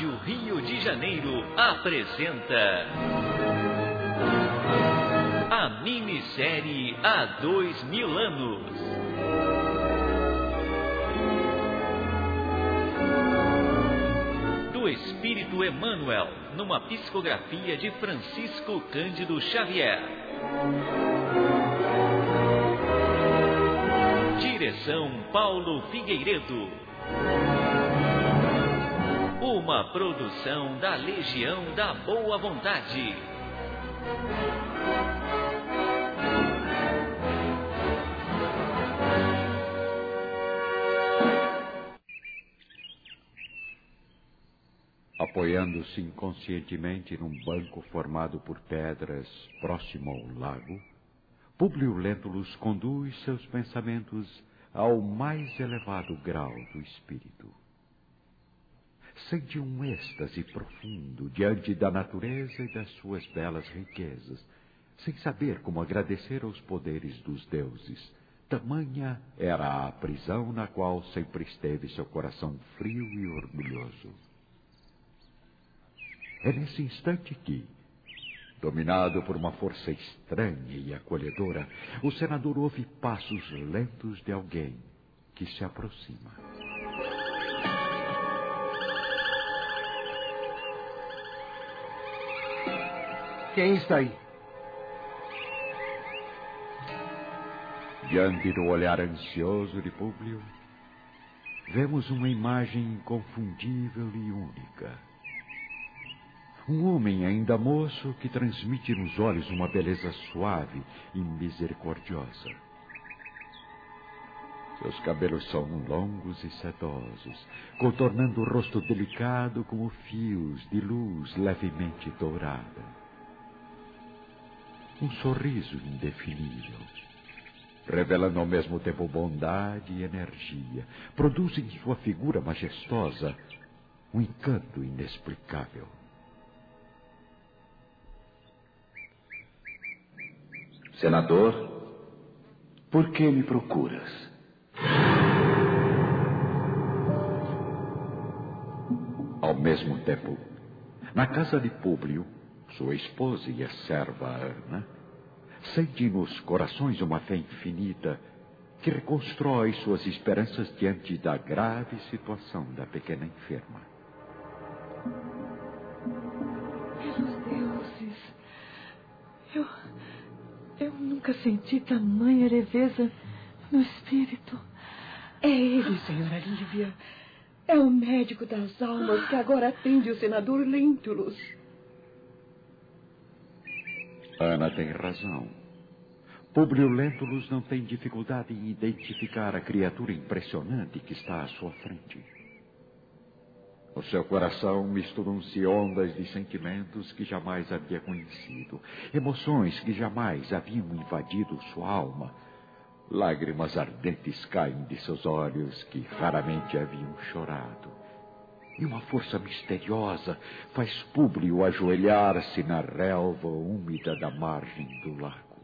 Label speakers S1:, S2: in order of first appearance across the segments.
S1: Rádio Rio de Janeiro apresenta a minissérie Há 2000 anos. Do Espírito Emmanuel, numa psicografia de Francisco Cândido Xavier. Direção Paulo Figueiredo. Uma produção da Legião da Boa Vontade.
S2: Apoiando-se inconscientemente num banco formado por pedras próximo ao lago, Públio Lentulus conduz seus pensamentos ao mais elevado grau do espírito. Sente um êxtase profundo diante da natureza e das suas belas riquezas, sem saber como agradecer aos poderes dos deuses. Tamanha era a prisão na qual sempre esteve seu coração frio e orgulhoso. É nesse instante que, dominado por uma força estranha e acolhedora, o senador ouve passos lentos de alguém que se aproxima.
S3: Quem está aí?
S2: Diante do olhar ansioso de Públio, vemos uma imagem inconfundível e única. Um homem ainda moço que transmite nos olhos uma beleza suave e misericordiosa. Seus cabelos são longos e sedosos, contornando o rosto delicado como fios de luz levemente dourada. Um sorriso indefinível, revelando ao mesmo tempo bondade e energia, produz em sua figura majestosa um encanto inexplicável.
S4: Senador, por que me procuras?
S2: Ao mesmo tempo, na casa de Públio, sua esposa e a serva Ana, sente nos corações uma fé infinita que reconstrói suas esperanças diante da grave situação da pequena enferma.
S5: Pelos deuses, eu nunca senti tamanha leveza no espírito.
S6: É ele, senhora Lívia. É o médico das almas que agora atende o senador Lentulus.
S2: Ana tem razão. Públio Lentulus não tem dificuldade em identificar a criatura impressionante que está à sua frente. No seu coração misturam-se ondas de sentimentos que jamais havia conhecido, emoções que jamais haviam invadido sua alma. Lágrimas ardentes caem de seus olhos que raramente haviam chorado. E uma força misteriosa faz Públio ajoelhar-se na relva úmida da margem do lago.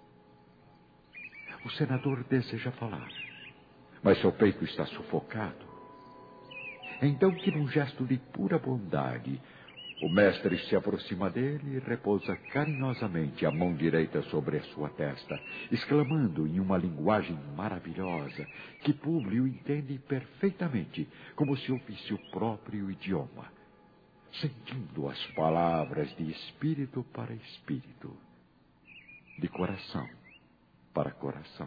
S2: O senador deseja falar, mas seu peito está sufocado. Então que num gesto de pura bondade, o mestre se aproxima dele e repousa carinhosamente a mão direita sobre a sua testa, exclamando em uma linguagem maravilhosa que Públio entende perfeitamente, como se ouvisse o próprio idioma, sentindo as palavras de espírito para espírito, de coração para coração.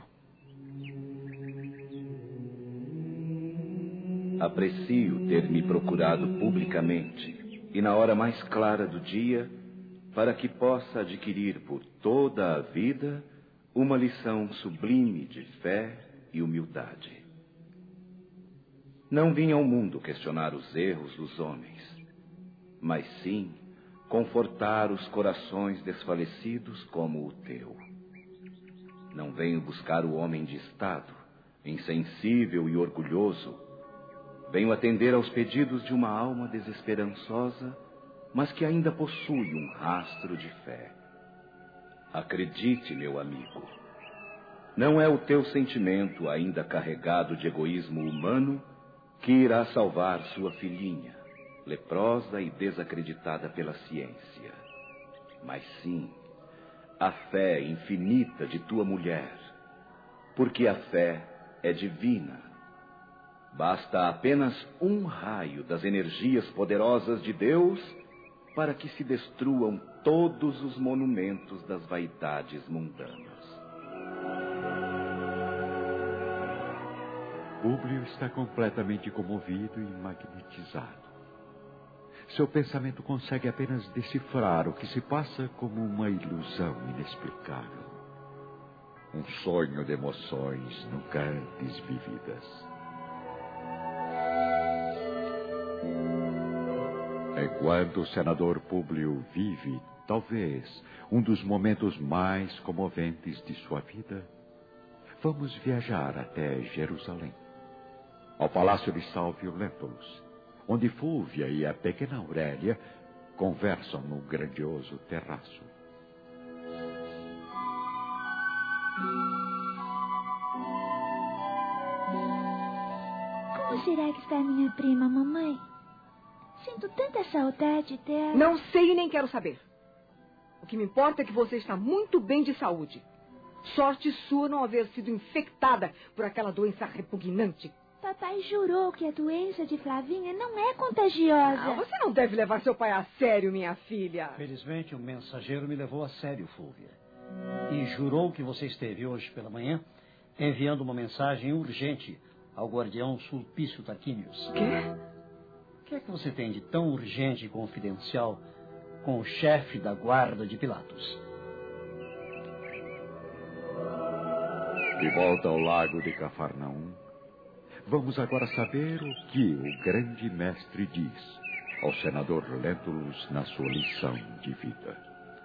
S4: Aprecio ter me procurado publicamente e na hora mais clara do dia, para que possa adquirir por toda a vida uma lição sublime de fé e humildade. Não vim ao mundo questionar os erros dos homens, mas sim confortar os corações desfalecidos como o teu. Não venho buscar o homem de estado, insensível e orgulhoso. Venho atender aos pedidos de uma alma desesperançosa, mas que ainda possui um rastro de fé. Acredite, meu amigo, não é o teu sentimento ainda carregado de egoísmo humano que irá salvar sua filhinha, leprosa e desacreditada pela ciência, mas sim a fé infinita de tua mulher, porque a fé é divina. Basta apenas um raio das energias poderosas de Deus para que se destruam todos os monumentos das vaidades mundanas.
S2: Públio está completamente comovido e magnetizado. Seu pensamento consegue apenas decifrar o que se passa como uma ilusão inexplicável. Um sonho de emoções nunca antes vividas. Enquanto o senador Públio vive, talvez, um dos momentos mais comoventes de sua vida, vamos viajar até Jerusalém, ao palácio de Salvio Lentulus, onde Fúlvia e a pequena Aurélia conversam no grandioso terraço.
S7: Como será que está minha prima, mamãe? Sinto tanta saudade dela.
S6: Não sei e nem quero saber. O que me importa é que você está muito bem de saúde. Sorte sua não haver sido infectada por aquela doença repugnante.
S7: Papai jurou que a doença de Flavinha não é contagiosa.
S6: Você não deve levar seu pai a sério, minha filha.
S3: Felizmente, o mensageiro me levou a sério, Fúlvia. E jurou que você esteve hoje pela manhã enviando uma mensagem urgente ao guardião Sulpício Tarquínios.
S6: Quê?
S3: O que é que você tem de tão urgente e confidencial com o chefe da guarda de Pilatos?
S2: De volta ao lago de Cafarnaum, vamos agora saber o que o grande mestre diz ao senador Lentulus na sua lição de vida.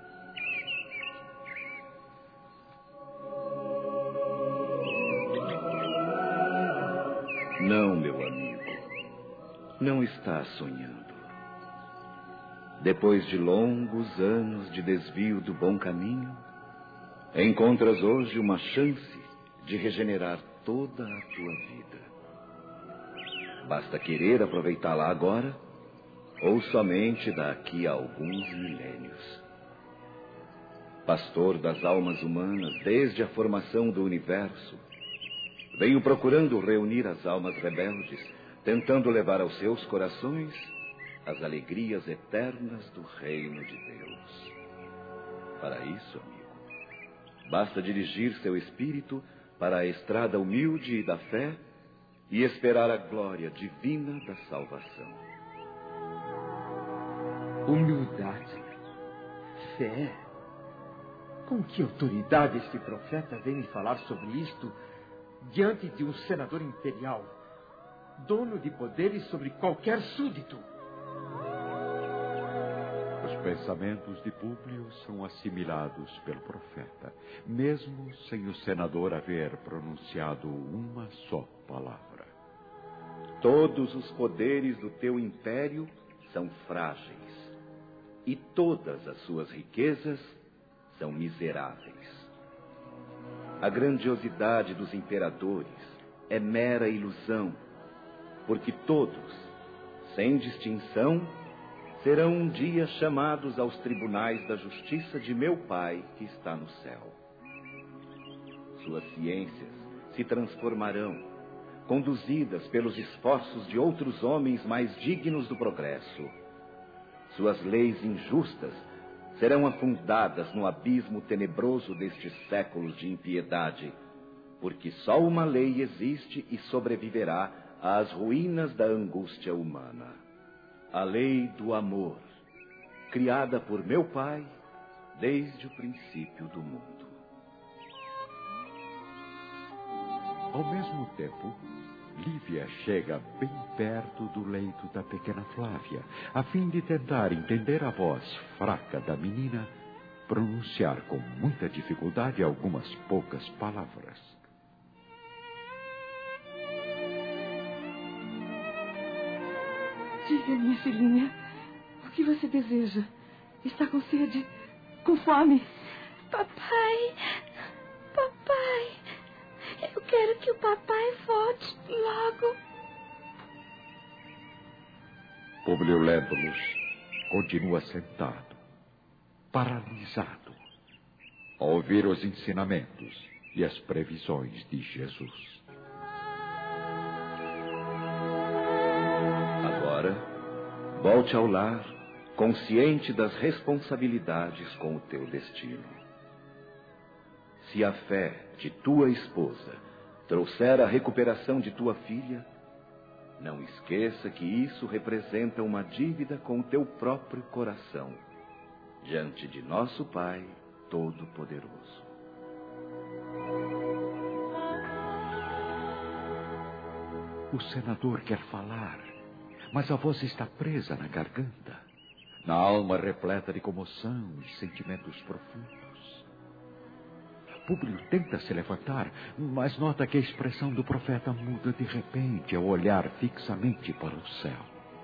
S4: Não, meu amigo, não estás sonhando. Depois de longos anos de desvio do bom caminho, encontras hoje uma chance de regenerar toda a tua vida. Basta querer aproveitá-la agora ou somente daqui a alguns milênios. Pastor das almas humanas desde a formação do universo, venho procurando reunir as almas rebeldes, tentando levar aos seus corações as alegrias eternas do reino de Deus. Para isso, amigo, basta dirigir seu espírito para a estrada humilde da fé e esperar a glória divina da salvação.
S8: Humildade, fé. Com que autoridade este profeta vem me falar sobre isto diante de um senador imperial, dono de poderes sobre qualquer súdito?
S2: Os pensamentos de Públio são assimilados pelo profeta, mesmo sem o senador haver pronunciado uma só palavra.
S4: Todos os poderes do teu império são frágeis, e todas as suas riquezas são miseráveis. A grandiosidade dos imperadores é mera ilusão, porque todos, sem distinção, serão um dia chamados aos tribunais da justiça de meu Pai que está no céu. Suas ciências se transformarão, conduzidas pelos esforços de outros homens mais dignos do progresso. Suas leis injustas serão afundadas no abismo tenebroso destes séculos de impiedade, porque só uma lei existe e sobreviverá às ruínas da angústia humana. A lei do amor, criada por meu Pai desde o princípio do mundo.
S2: Ao mesmo tempo, Lívia chega bem perto do leito da pequena Flávia, a fim de tentar entender a voz fraca da menina pronunciar com muita dificuldade algumas poucas palavras.
S5: Diga, minha filhinha, o que você deseja? Está com sede? Com fome?
S7: Papai, eu quero que o papai volte logo.
S2: Públio Lentulus continua sentado, paralisado, a ouvir os ensinamentos e as previsões de Jesus.
S4: Agora, volte ao lar, consciente das responsabilidades com o teu destino. Se a fé de tua esposa trouxer a recuperação de tua filha, não esqueça que isso representa uma dívida com o teu próprio coração, diante de nosso Pai Todo-Poderoso.
S2: O senador quer falar, mas a voz está presa na garganta, na alma repleta de comoção e sentimentos profundos. Públio tenta se levantar, mas nota que a expressão do profeta muda de repente ao olhar fixamente para o céu.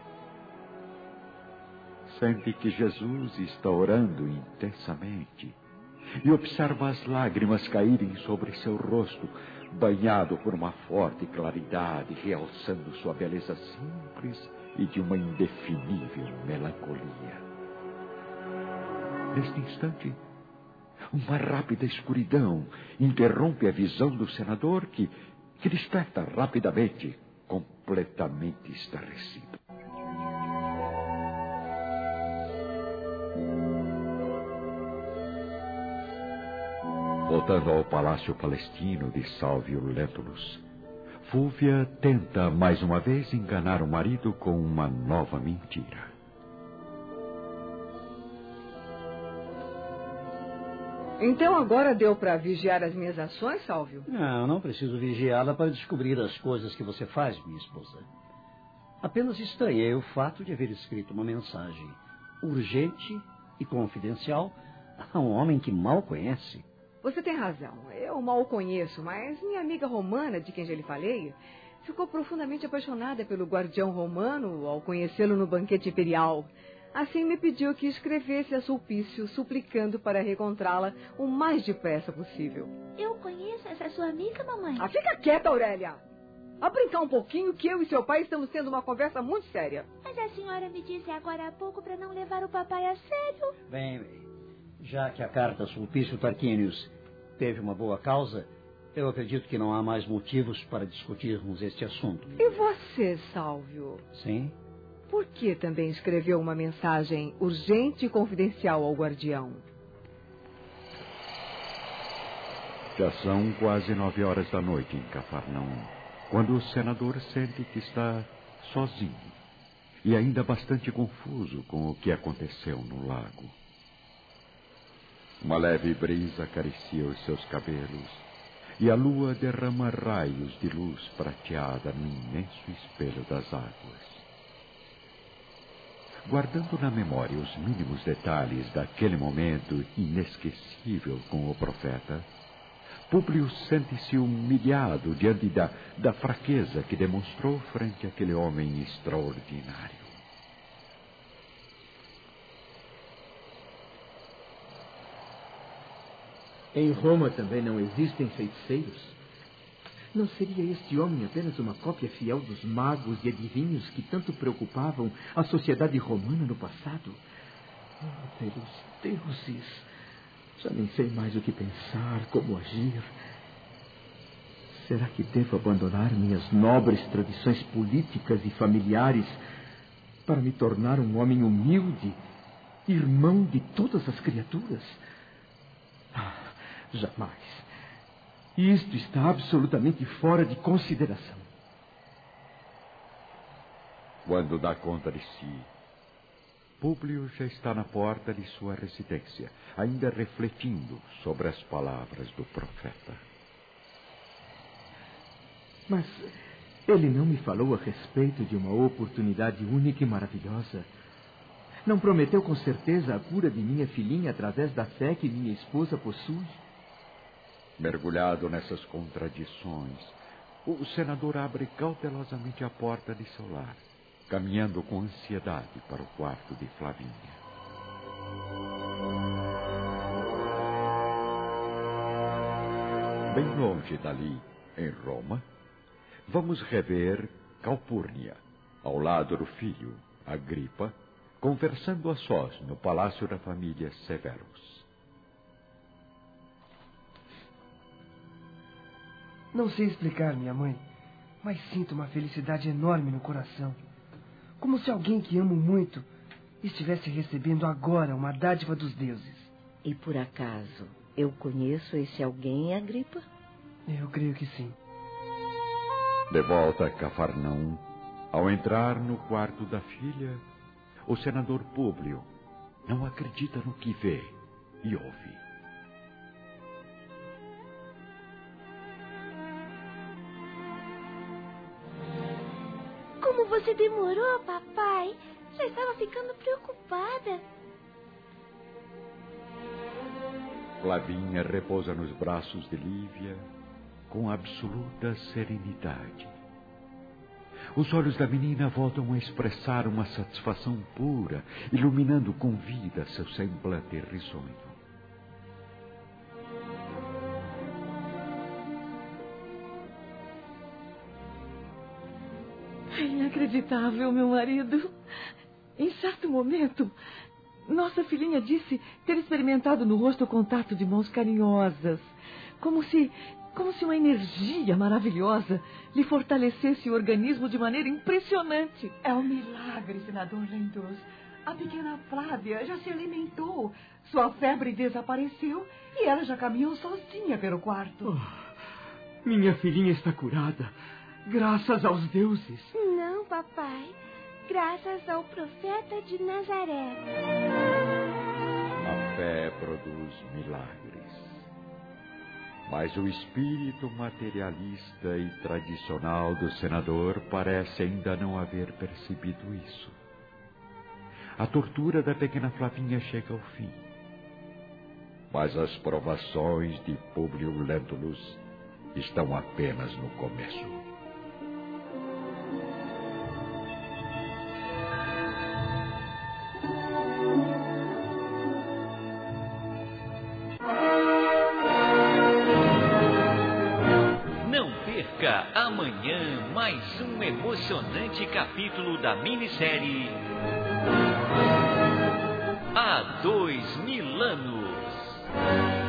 S2: Sente que Jesus está orando intensamente e observa as lágrimas caírem sobre seu rosto, banhado por uma forte claridade, realçando sua beleza simples e de uma indefinível melancolia. Neste instante, uma rápida escuridão interrompe a visão do senador, que desperta rapidamente, completamente estarrecido. Voltando ao palácio palestino de Salvio Lentulus, Fúvia tenta mais uma vez enganar o marido com uma nova mentira.
S6: Então agora deu para vigiar as minhas ações, Salvio?
S3: Não preciso vigiá-la para descobrir as coisas que você faz, minha esposa. Apenas estranhei o fato de haver escrito uma mensagem urgente e confidencial a um homem que mal conhece.
S6: Você tem razão. Eu mal o conheço, mas minha amiga romana, de quem já lhe falei, ficou profundamente apaixonada pelo guardião romano ao conhecê-lo no banquete imperial. Assim me pediu que escrevesse a Sulpício, suplicando para reencontrá-la o mais depressa possível.
S7: Eu conheço essa sua amiga, mamãe.
S6: Ah, fica quieta, Aurélia. A brincar um pouquinho, que eu e seu pai estamos tendo uma conversa muito séria.
S7: Mas a senhora me disse agora há pouco para não levar o papai a sério.
S3: Bem, já que a carta Sulpício Tarquinius teve uma boa causa, eu acredito que não há mais motivos para discutirmos este assunto.
S6: E você, Salvio?
S3: Sim?
S6: Por que também escreveu uma mensagem urgente e confidencial ao guardião?
S2: Já são quase 9 horas da noite em Cafarnaum, quando o senador sente que está sozinho e ainda bastante confuso com o que aconteceu no lago. Uma leve brisa acaricia os seus cabelos e a lua derrama raios de luz prateada no imenso espelho das águas. Guardando na memória os mínimos detalhes daquele momento inesquecível com o profeta, Públio sente-se humilhado diante da fraqueza que demonstrou frente àquele homem extraordinário.
S8: Em Roma também não existem feiticeiros? Não seria este homem apenas uma cópia fiel dos magos e adivinhos que tanto preocupavam a sociedade romana no passado? Oh, pelos deuses! Já nem sei mais o que pensar, como agir. Será que devo abandonar minhas nobres tradições políticas e familiares para me tornar um homem humilde, irmão de todas as criaturas? Ah, jamais. Isto está absolutamente fora de consideração.
S2: Quando dá conta de si, Públio já está na porta de sua residência, ainda refletindo sobre as palavras do profeta.
S8: Mas ele não me falou a respeito de uma oportunidade única e maravilhosa. Não prometeu com certeza a cura de minha filhinha através da fé que minha esposa possui?
S2: Mergulhado nessas contradições, o senador abre cautelosamente a porta de seu lar, caminhando com ansiedade para o quarto de Flavínia. Bem longe dali, em Roma, vamos rever Calpurnia, ao lado do filho, Agripa, conversando a sós no palácio da família Severus.
S9: Não sei explicar, minha mãe, mas sinto uma felicidade enorme no coração. Como se alguém que amo muito estivesse recebendo agora uma dádiva dos deuses.
S10: E por acaso, eu conheço esse alguém, Agripa?
S9: Eu creio que sim.
S2: De volta a Cafarnaum, ao entrar no quarto da filha, o senador Públio não acredita no que vê e ouve.
S7: Como você demorou, papai? Já estava ficando preocupada.
S2: Flavinha repousa nos braços de Lívia com absoluta serenidade. Os olhos da menina voltam a expressar uma satisfação pura, iluminando com vida seu semblante risonho.
S5: É inacreditável, meu marido. Em certo momento, nossa filhinha disse ter experimentado no rosto o contato de mãos carinhosas, como se uma energia maravilhosa lhe fortalecesse o organismo de maneira impressionante.
S11: É um milagre, senador Lendus. A pequena Flávia já se alimentou, sua febre desapareceu e ela já caminhou sozinha pelo quarto.
S8: Oh, minha filhinha está curada, graças aos deuses.
S7: Não, papai. Graças ao profeta de Nazaré.
S2: A fé produz milagres. Mas o espírito materialista e tradicional do senador parece ainda não haver percebido isso. A tortura da pequena Flavinha chega ao fim. Mas as provações de Públio Lentulus estão apenas no começo.
S1: Amanhã, mais um emocionante capítulo da minissérie Há 2000 anos.